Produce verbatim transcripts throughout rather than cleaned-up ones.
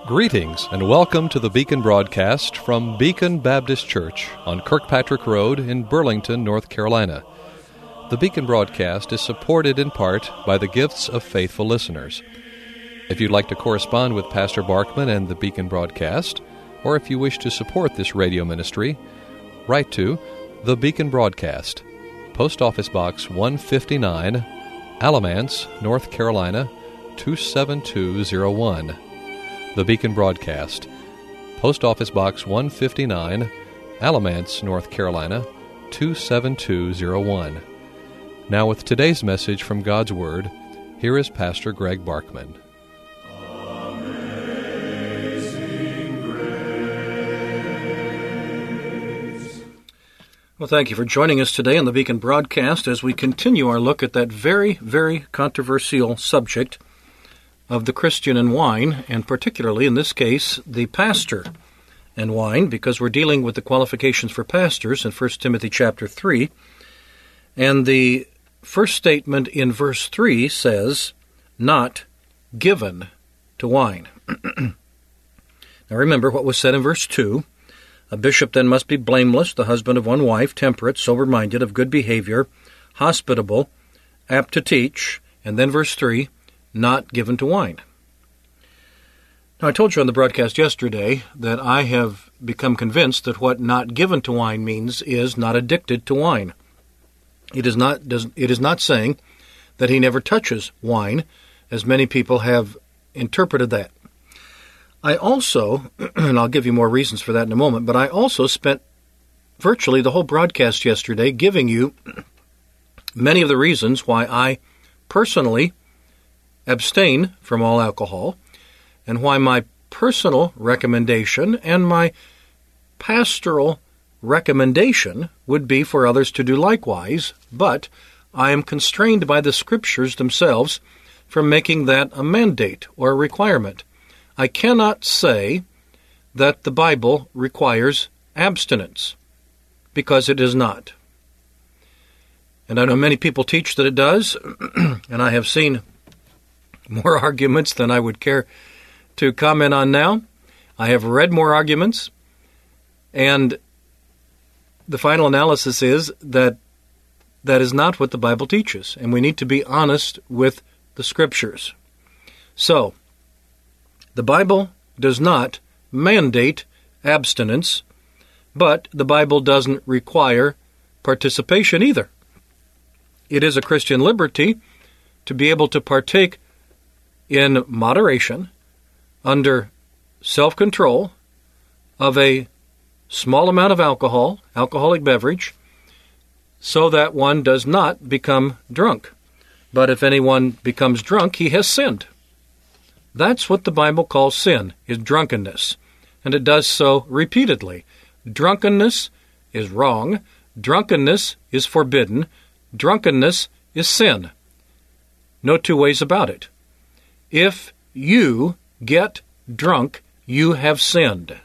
Greetings and welcome to the Beacon broadcast from Beacon Baptist Church on Kirkpatrick Road in Burlington, North Carolina. The Beacon broadcast is supported in part by the gifts of faithful listeners. If you'd like to correspond with Pastor Barkman and the Beacon broadcast, or if you wish to support this radio ministry, write to The Beacon Broadcast, Post Office Box one fifty-nine, Alamance, North Carolina, two seven two zero one. The Beacon Broadcast, Post Office Box one fifty-nine, Alamance, North Carolina, two seven two zero one. Now with today's message from God's Word, here is Pastor Greg Barkman. Well, thank you for joining us today on the Beacon Broadcast as we continue our look at that very, very controversial subject of the Christian and wine, and particularly, in this case, the pastor and wine, because we're dealing with the qualifications for pastors in First Timothy chapter three. And the first statement in verse three says, not given to wine. Now remember what was said in verse two. A bishop then must be blameless, the husband of one wife, temperate, sober-minded, of good behavior, hospitable, apt to teach. And then verse three, not given to wine. Now, I told you on the broadcast yesterday that I have become convinced that what not given to wine means is not addicted to wine. It is not, does, it is not saying that he never touches wine, as many people have interpreted that. I also, and I'll give you more reasons for that in a moment, but I also spent virtually the whole broadcast yesterday giving you many of the reasons why I personally abstain from all alcohol, and why my personal recommendation and my pastoral recommendation would be for others to do likewise, but I am constrained by the Scriptures themselves from making that a mandate or a requirement. I cannot say that the Bible requires abstinence, because it does not. And I know many people teach that it does, and I have seen more arguments than I would care to comment on now. I have read more arguments, and the final analysis is that that is not what the Bible teaches, and we need to be honest with the Scriptures. So, the Bible does not mandate abstinence, but the Bible doesn't require participation either. It is a Christian liberty to be able to partake in moderation, under self-control, of a small amount of alcohol, alcoholic beverage, so that one does not become drunk. But if anyone becomes drunk, he has sinned. That's what the Bible calls sin, is drunkenness. And it does so repeatedly. Drunkenness is wrong. Drunkenness is forbidden. Drunkenness is sin. No two ways about it. If you get drunk, you have sinned.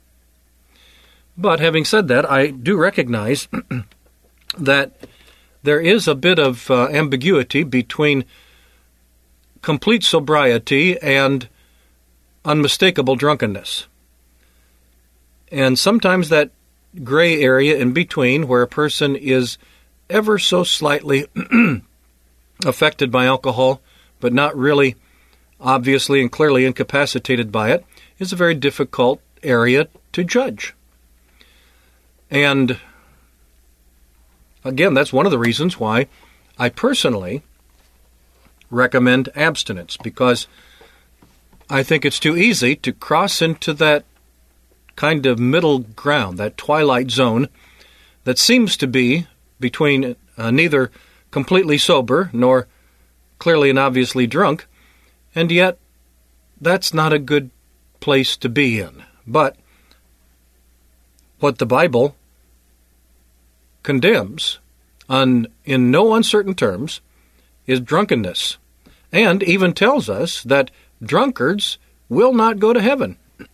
But having said that, I do recognize that there is a bit of uh, ambiguity between complete sobriety and unmistakable drunkenness. And sometimes that gray area in between, where a person is ever so slightly affected by alcohol, but not really obviously and clearly incapacitated by it, is a very difficult area to judge. And again, that's one of the reasons why I personally recommend abstinence, because I think it's too easy to cross into that kind of middle ground, that twilight zone that seems to be between uh, neither completely sober nor clearly and obviously drunk, and yet that's not a good place to be in. But what the Bible condemns on, in no uncertain terms, is drunkenness, and even tells us that drunkards will not go to heaven.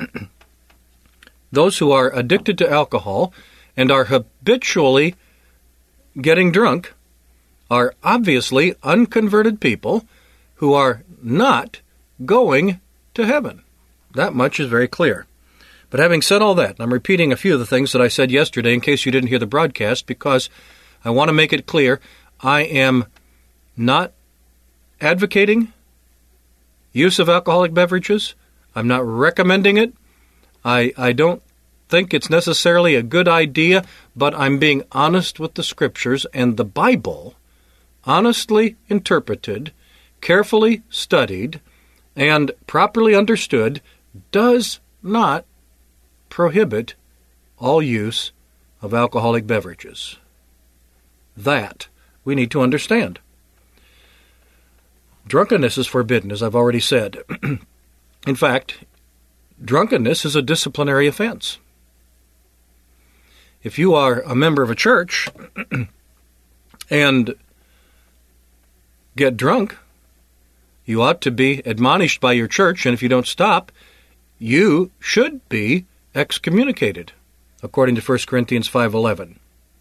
Those who are addicted to alcohol and are habitually getting drunk are obviously unconverted people who are not going to heaven. That much is very clear. But having said all that, I'm repeating a few of the things that I said yesterday in case you didn't hear the broadcast, because I want to make it clear I am not advocating use of alcoholic beverages. I'm not recommending it. I, I don't think it's necessarily a good idea, but I'm being honest with the Scriptures, and the Bible, honestly interpreted, carefully studied, and properly understood, does not prohibit all use of alcoholic beverages. That we need to understand. Drunkenness is forbidden, as I've already said. In fact, drunkenness is a disciplinary offense. If you are a member of a church and get drunk, you ought to be admonished by your church, and if you don't stop, you should be excommunicated, according to First Corinthians five eleven.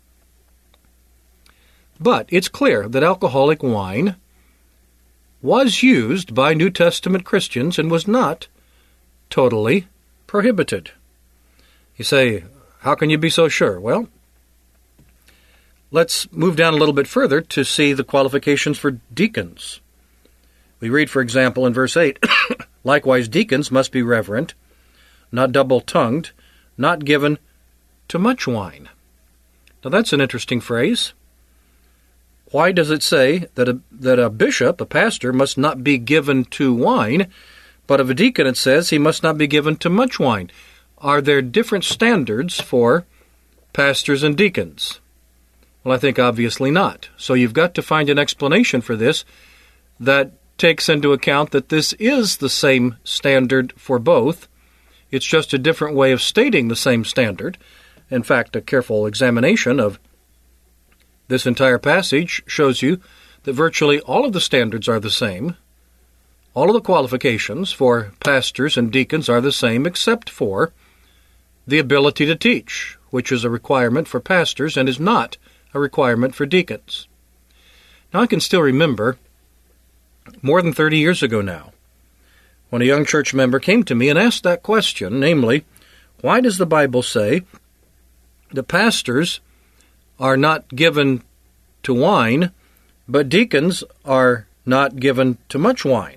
But it's clear that alcoholic wine was used by New Testament Christians and was not totally prohibited. You say, how can you be so sure? Well, let's move down a little bit further to see the qualifications for deacons. We read, for example, in verse eight, likewise deacons must be reverent, not double-tongued, not given to much wine. Now that's an interesting phrase. Why does it say that a, that a bishop, a pastor, must not be given to wine, but of a deacon it says he must not be given to much wine? Are there different standards for pastors and deacons? Well, I think obviously not. So you've got to find an explanation for this that takes into account that this is the same standard for both. It's just a different way of stating the same standard. In fact, a careful examination of this entire passage shows you that virtually all of the standards are the same. All of the qualifications for pastors and deacons are the same, except for the ability to teach, which is a requirement for pastors and is not a requirement for deacons. Now, I can still remember more than thirty years ago now, when a young church member came to me and asked that question, namely, why does the Bible say the pastors are not given to wine, but deacons are not given to much wine?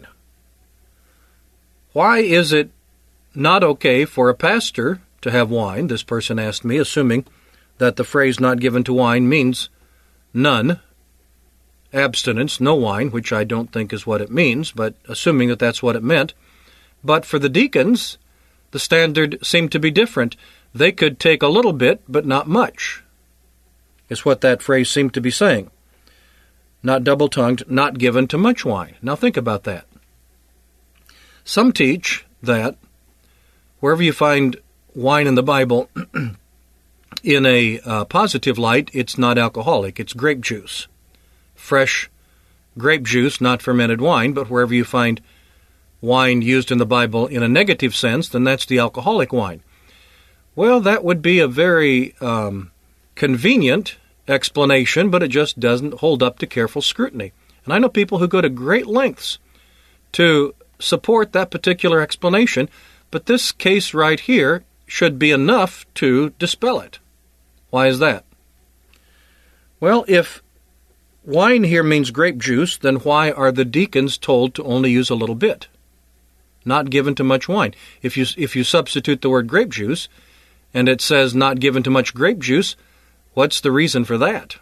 Why is it not okay for a pastor to have wine? This person asked me, assuming that the phrase not given to wine means none, abstinence, no wine, which I don't think is what it means, but assuming that that's what it meant. But for the deacons, the standard seemed to be different. They could take a little bit, but not much, is what that phrase seemed to be saying. Not double-tongued, not given to much wine. Now think about that. Some teach that wherever you find wine in the Bible, in a uh, positive light, it's not alcoholic. It's grape juice. Fresh grape juice, not fermented wine, but wherever you find wine used in the Bible in a negative sense, then that's the alcoholic wine. Well, that would be a very um, convenient explanation, but it just doesn't hold up to careful scrutiny. And I know people who go to great lengths to support that particular explanation, but this case right here should be enough to dispel it. Why is that? Well, if wine here means grape juice, then why are the deacons told to only use a little bit? Not given to much wine. If you if you substitute the word grape juice, and it says not given to much grape juice, what's the reason for that?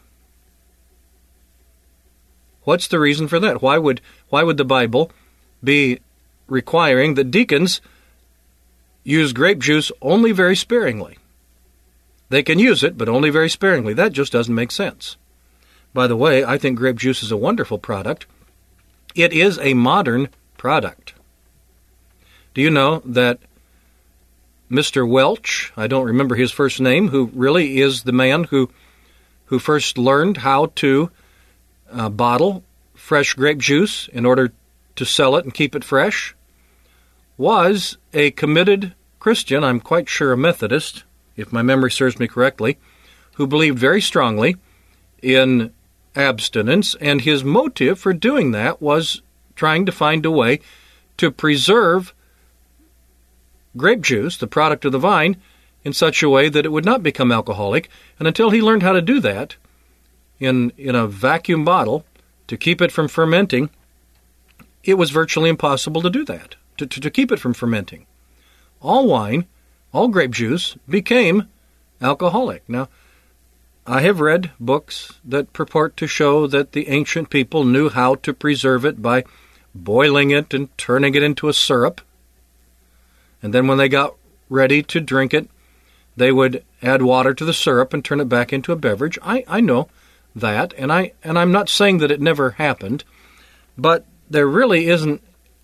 What's the reason for that? Why would why would the Bible be requiring that deacons use grape juice only very sparingly? They can use it, but only very sparingly. That just doesn't make sense. By the way, I think grape juice is a wonderful product. It is a modern product. Do you know that Mister Welch, I don't remember his first name, who really is the man who who first learned how to uh, bottle fresh grape juice in order to sell it and keep it fresh, was a committed Christian, I'm quite sure a Methodist, if my memory serves me correctly, who believed very strongly in abstinence, and his motive for doing that was trying to find a way to preserve grape juice, the product of the vine, in such a way that it would not become alcoholic. And until he learned how to do that in, in a vacuum bottle to keep it from fermenting, it was virtually impossible to do that, to, to, to keep it from fermenting. All wine, all grape juice became alcoholic. Now, I have read books that purport to show that the ancient people knew how to preserve it by boiling it and turning it into a syrup. And then when they got ready to drink it, they would add water to the syrup and turn it back into a beverage. I, I know that, and, I, and I'm not saying that it never happened, but there really isn't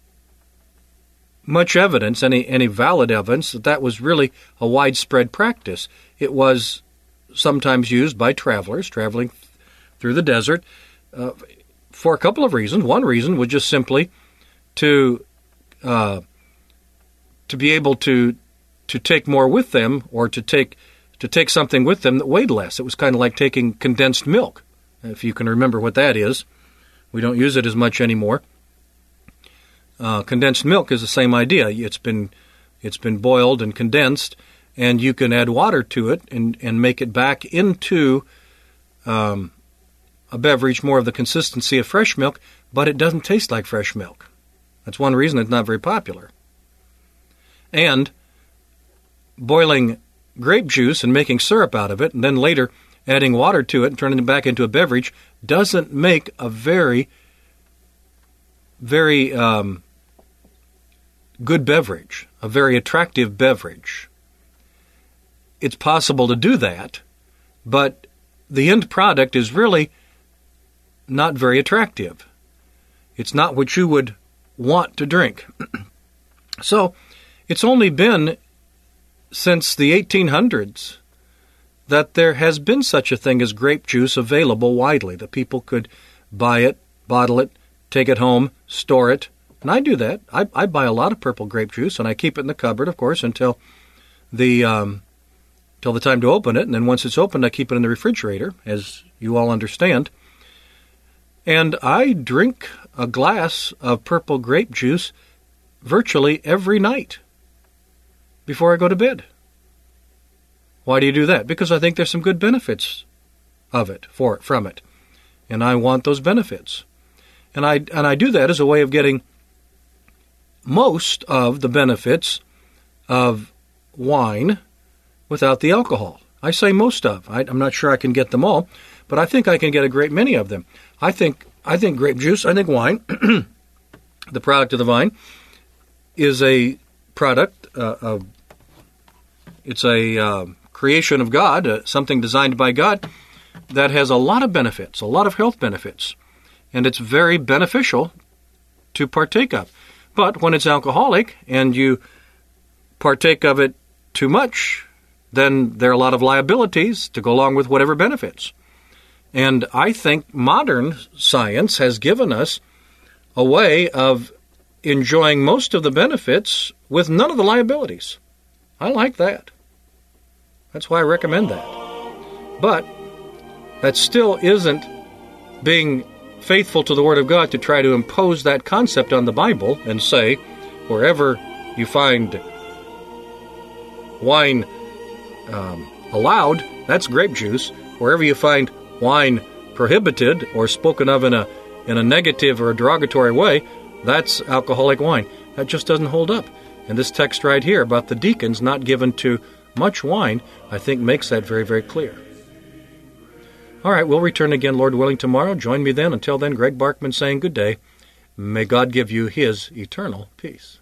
much evidence, any, any valid evidence, that that was really a widespread practice. It was sometimes used by travelers traveling through the desert uh, for a couple of reasons. One reason was just simply to uh, to be able to to take more with them, or to take to take something with them that weighed less. It was kind of like taking condensed milk, if you can remember what that is. We don't use it as much anymore. Uh, condensed milk is the same idea. It's been it's been boiled and condensed, and you can add water to it and, and make it back into um, a beverage more of the consistency of fresh milk, but it doesn't taste like fresh milk. That's one reason it's not very popular. And boiling grape juice and making syrup out of it, and then later adding water to it and turning it back into a beverage, doesn't make a very, very um, good beverage, a very attractive beverage. It's possible to do that, but the end product is really not very attractive. It's not what you would want to drink. So, it's only been since the eighteen hundreds that there has been such a thing as grape juice available widely, that people could buy it, bottle it, take it home, store it. And I do that. I, I buy a lot of purple grape juice, and I keep it in the cupboard, of course, until the um, till the time to open it. And then once it's opened, I keep it in the refrigerator, as you all understand. And I drink a glass of purple grape juice virtually every night before I go to bed. Why do you do that? Because I think there's some good benefits of it, for it, from it. And I want those benefits. And I and I do that as a way of getting most of the benefits of wine without the alcohol. I say most of. I, I'm not sure I can get them all, but I think I can get a great many of them. I think I think grape juice, I think wine, the product of the vine, is a product uh, of, it's a uh, creation of God, uh, something designed by God that has a lot of benefits, a lot of health benefits, and it's very beneficial to partake of. But when it's alcoholic and you partake of it too much, then there are a lot of liabilities to go along with whatever benefits. And I think modern science has given us a way of enjoying most of the benefits with none of the liabilities. I like that. That's why I recommend that. But that still isn't being faithful to the Word of God to try to impose that concept on the Bible and say, wherever you find wine um, allowed, that's grape juice. Wherever you find wine prohibited or spoken of in a in a negative or a derogatory way, that's alcoholic wine. That just doesn't hold up. And this text right here about the deacons not given to much wine, I think makes that very, very clear. All right, we'll return again, Lord willing, tomorrow. Join me then. Until then, Greg Barkman saying good day. May God give you His eternal peace.